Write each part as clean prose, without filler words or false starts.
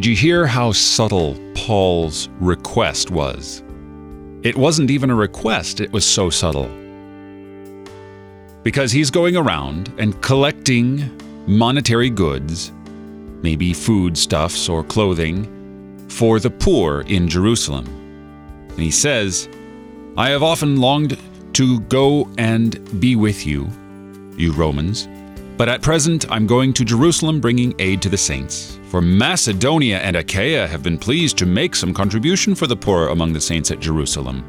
Did you hear how subtle Paul's request was? It wasn't even a request, it was so subtle. Because he's going around and collecting monetary goods, maybe foodstuffs or clothing, for the poor in Jerusalem. And he says, I have often longed to go and be with you, you Romans, but at present I'm going to Jerusalem bringing aid to the saints. For Macedonia and Achaia have been pleased to make some contribution for the poor among the saints at Jerusalem.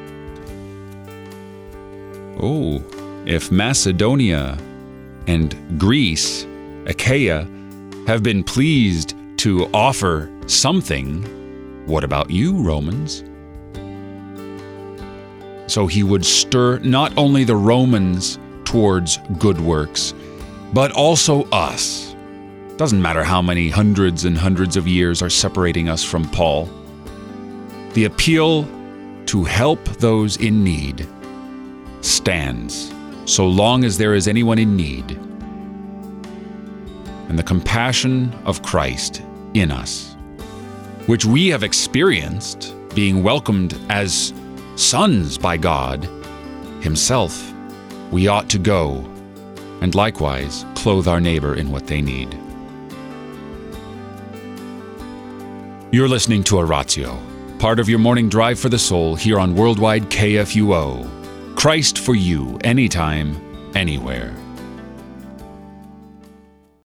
Oh, if Macedonia and Greece, Achaia, have been pleased to offer something, what about you, Romans? So he would stir not only the Romans towards good works, but also us. Doesn't matter how many hundreds and hundreds of years are separating us from Paul. The appeal to help those in need stands so long as there is anyone in need. And the compassion of Christ in us, which we have experienced being welcomed as sons by God Himself, we ought to go and likewise clothe our neighbor in what they need. You're listening to Oratio, part of your morning drive for the soul here on Worldwide KFUO. Christ for you, anytime, anywhere.